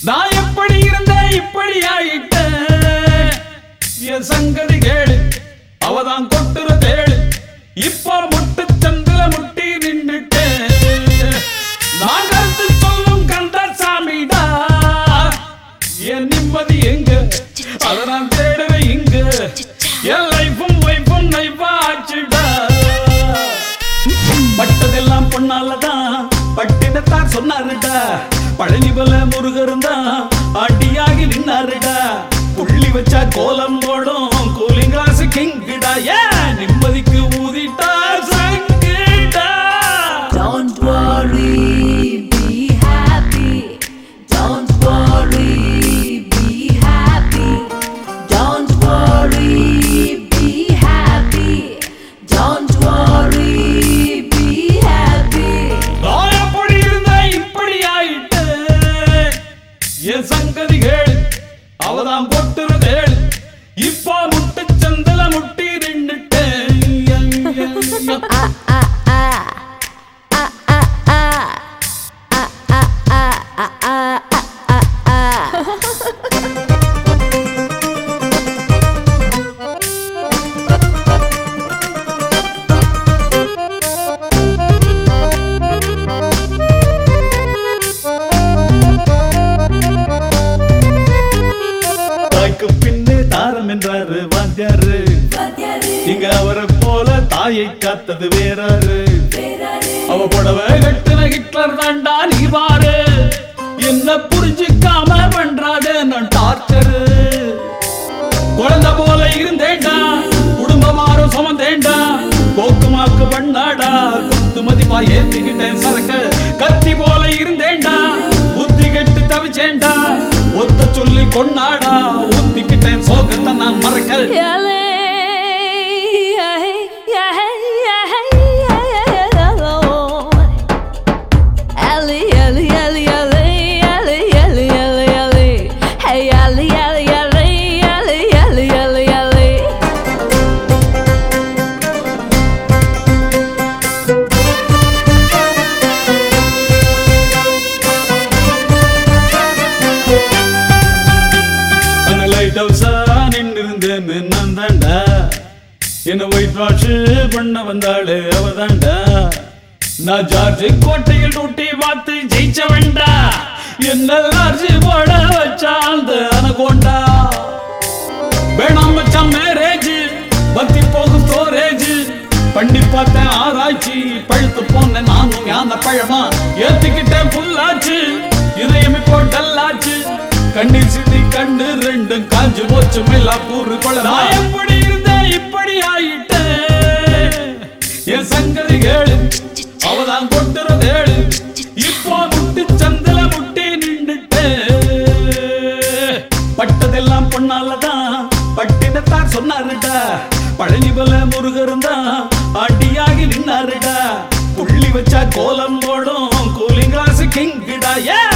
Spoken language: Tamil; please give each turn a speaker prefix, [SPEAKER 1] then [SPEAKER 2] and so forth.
[SPEAKER 1] நான் எப்படி இருந்தேன் இப்படி ஆயிட்டேன். என் சங்கதி கேளு, அவதான் கொட்டுற தேளு. இப்ப முட்டு சந்தில முட்டி நின்னுட்டேன். நான் கருத்து சொல்லும் கந்தசாமிடா. என் நிம்மதி எங்க, அத நான் தேடுவேன் இங்க. என் லைஃபும் வைஃபும் நைஃபா ஆச்சுடா. பட்டதெல்லாம் பொண்ணாலதான் பட்டினத்தான் சொன்னாருடா. பழனி பல முருகருந்தான் ஆட்டியாகி நின்னாருடா. புள்ளி வச்சா கோலம் போடும் கூலிங் கிளாஸ் கிங்கிடா. ஏன் நிம்மதிக்கு ஊதிட்டா சங்கிடா.
[SPEAKER 2] Don't worry, be happy. Don't worry, be happy. Don't worry, be happy. Don't worry, be happy.
[SPEAKER 1] நான் எப்படி இருந்தேன் இப்படி ஆயிட்டேன். என் சங்கதி கேளு, அவதான் கொட்டுற தேளு. இப்ப முட்டு சந்தில முட்டி நின்னுட்டேன். தாய்க்கு பின்னே தாரம் என்றாரு வாத்தியாரு. இங்க அவரை போல தாயை காத்தது வேறாரு. அவ புடவை கட்டுன ஹிட்லர் தாண்டா நீ பாரு. என்ன புரிஞ்சுக்காம பண்றாதே நான் டார்ச்சரு. குழந்தை போல இருந்தேண்டா, குடும்பமாரும் சுமந்தேண்டா. கோக்குமாக்கு பண்ணாடா, குத்து மதிப்பா ஏத்திக்கிட்டேன் சரக்கு. கத்தி போல இருந்தேண்டா, புத்தி கெட்டு தவிச்சேண்டா. ஒத்த சொல்லி கொண்டாடா, ஊத்திக்கிட்டேன் சோகத்தை நான் மறக்க. என்ன ஒயிட் வாஷ் பண்ண வந்தாளு அவதாண்டா. நான் ஜார்ஜ் கோட்டையில் டூட்டி பார்த்து ஜெயிச்ச வேண்டா. என்ன லார்ஜ் போட வச்சா அந்த அனகோண்டா. வேணாம் வச்சா மேரேஜ், பத்தி போகும் ஸ்டோரேஜ். பண்ணி பார்த்தேன் ஆராய்ச்சி, பழுத்து போன நானும் யான பழமா. ஏத்துக்கிட்டேன் புல்லாச்சு, இதயம் இப்போ டல்லாச்சு. கண்ணீர் சிந்தி கண்ணு ரெண்டும் காஞ்சு போச்சு மேலா கூறு கொள்ள. எப்படி இருந்தேன் இப்படி ஆயிட்டேன். என் சங்கதி கேளு, அவதான் கொட்டுற தேளு. இப்போ முட்டு சந்தில முட்டி நின்னுட்டேன். பட்டதெல்லாம் பொண்ணாலதான் பட்டினத்தான் சொன்னாருடா. பழனி பல முருகருந்தான் ஆட்டியாகி நின்னாருடா. புள்ளி வச்சா கோலம் போடும் கூலிங் கிளாஸ் கிங்கிடா.